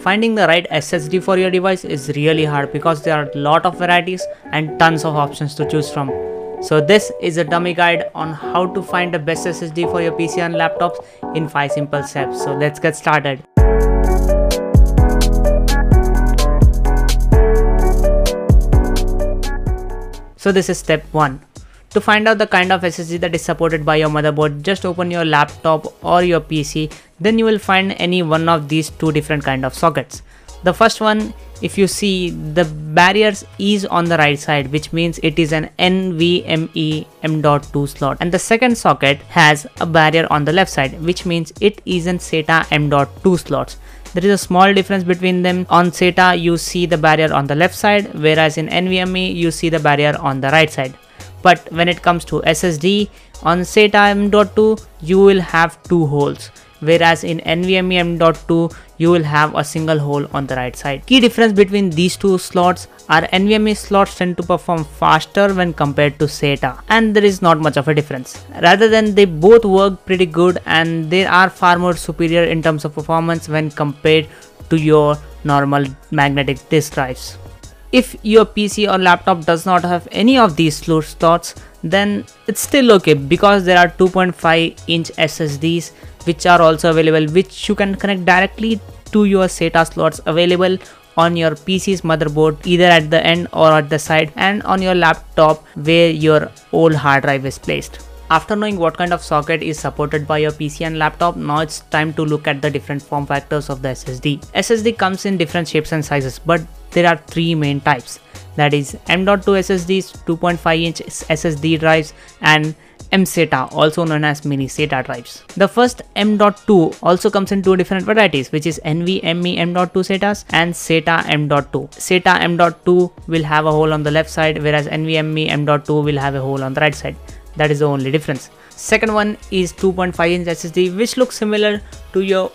Finding the right SSD for your device is really hard because there are a lot of varieties and tons of options to choose from. So this is a dummy guide on how to find the best SSD for your PC and laptops in 5 simple steps. So let's get started. So this is step 1. To find out the kind of SSD that is supported by your motherboard, just open your laptop or your PC. Then you will find any one of these two different kind of sockets. The first one, if you see, the barriers is on the right side, which means it is an NVMe M.2 slot, and the second socket has a barrier on the left side, which means it is an SATA M.2 slots. There is a small difference between them. On SATA you see the barrier on the left side, whereas in NVMe you see the barrier on the right side. But when it comes to SSD, on SATA M.2 you will have two holes, whereas in NVMe M.2 you will have a single hole on the right side. Key difference between these two slots are NVMe slots tend to perform faster when compared to SATA, and there is not much of a difference. Rather than they both work pretty good, and they are far more superior in terms of performance when compared to your normal magnetic disk drives. If your PC or laptop does not have any of these slots, then it's still okay because there are 2.5-inch SSDs which are also available, which you can connect directly to your SATA slots available on your PC's motherboard, either at the end or at the side, and on your laptop where your old hard drive is placed. After knowing what kind of socket is supported by your PC and laptop, now it's time to look at the different form factors of the SSD. SSD comes in different shapes and sizes, but there are three main types. That is M.2 SSDs, 2.5-inch SSD drives, and mSATA, also known as mini SATA drives. The first M.2 also comes in two different varieties, which is NVMe M.2 SATAs and SATA M.2. SATA M.2 will have a hole on the left side, whereas NVMe M.2 will have a hole on the right side. That is the only difference. Second one is 2.5-inch SSD, which looks similar to your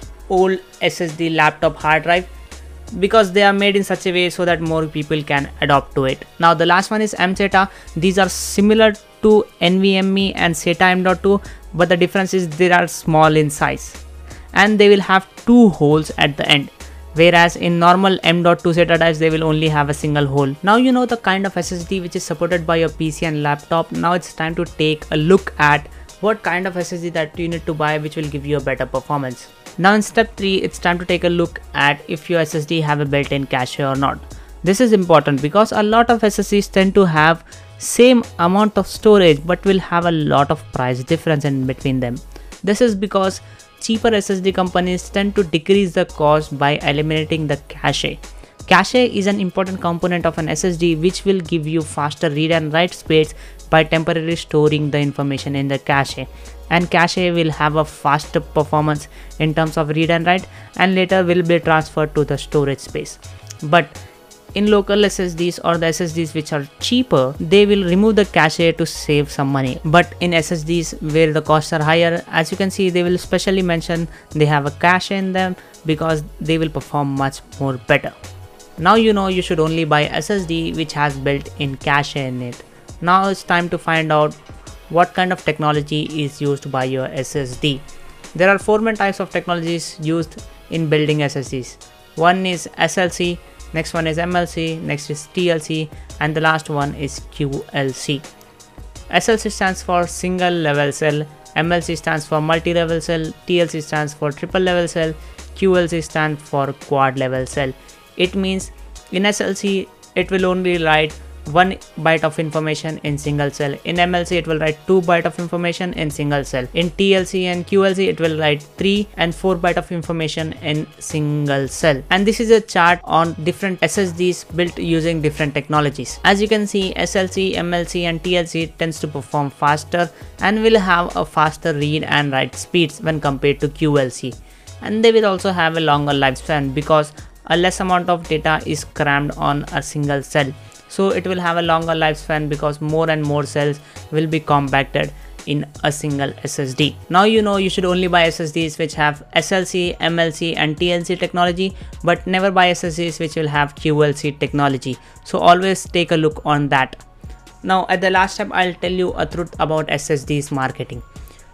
old SSD laptop hard drive, because they are made in such a way so that more people can adopt to it. Now the last one is mSATA. These are similar to NVMe and SATA M.2, but the difference is they are small in size and they will have two holes at the end, whereas in normal M.2 SATA drives they will only have a single hole. Now you know the kind of SSD which is supported by your PC and laptop. Now it's time to take a look at what kind of SSD that you need to buy which will give you a better performance. Now in step 3, it's time to take a look at if your SSD have a built-in cache or not. This is important because a lot of SSDs tend to have same amount of storage but will have a lot of price difference in between them. This is because cheaper SSD companies tend to decrease the cost by eliminating the cache. Cache is an important component of an SSD which will give you faster read and write speeds by temporarily storing the information in the cache, and cache will have a faster performance in terms of read and write, and later will be transferred to the storage space. But in local SSDs or the SSDs which are cheaper, they will remove the cache to save some money. But in SSDs where the costs are higher, as you can see, they will specially mention they have a cache in them because they will perform much more better. Now you know you should only buy SSD which has built-in cache in it. Now it's time to find out what kind of technology is used by your SSD. There are 4 main types of technologies used in building SSDs. One is SLC, next one is MLC, next is TLC, and the last one is QLC. SLC stands for single level cell, MLC stands for multi-level cell, TLC stands for triple level cell, QLC stands for quad level cell. It means in SLC it will only write 1 byte of information in single cell. In MLC it will write 2 byte of information in single cell. In TLC and QLC it will write 3 and 4 byte of information in single cell. And this is a chart on different SSDs built using different technologies. As you can see, SLC, MLC and TLC tends to perform faster and will have a faster read and write speeds when compared to QLC. And they will also have a longer lifespan because a less amount of data is crammed on a single cell. So it will have a longer lifespan because more and more cells will be compacted in a single SSD. Now you know you should only buy SSDs which have SLC, MLC and TLC technology, but never buy SSDs which will have QLC technology. So always take a look on that. Now at the last step, I'll tell you a truth about SSDs marketing.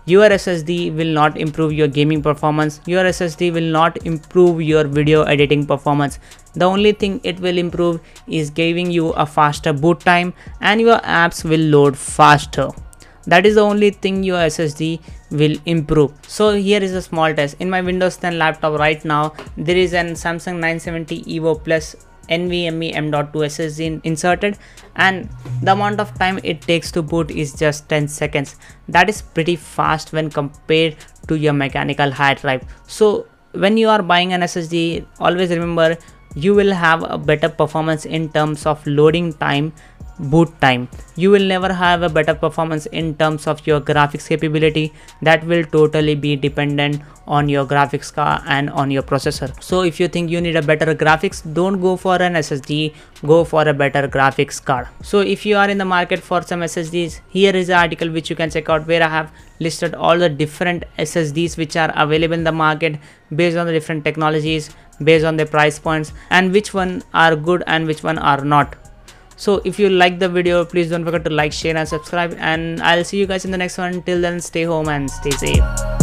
Your SSD will not improve your gaming performance, your SSD will not improve your video editing performance. The only thing it will improve is giving you a faster boot time and your apps will load faster. That is the only thing your SSD will improve. So here is a small test. In my Windows 10 laptop right now, there is an Samsung 970 EVO Plus NVMe M.2 SSD inserted, and the amount of time it takes to boot is just 10 seconds. That is pretty fast when compared to your mechanical hard drive. So when you are buying an SSD, always remember you will have a better performance in terms of loading time, boot time. You will never have a better performance in terms of your graphics capability. That will totally be dependent on your graphics card and on your processor. So if you think you need a better graphics, don't go for an SSD, go for a better graphics card. So if you are in the market for some SSDs, here is an article which you can check out, where I have listed all the different SSDs which are available in the market based on the different technologies, based on the price points, and which one are good and which one are not. So if you like the video, please don't forget to like, share and subscribe, and I'll see you guys in the next one. Till then, stay home and stay safe.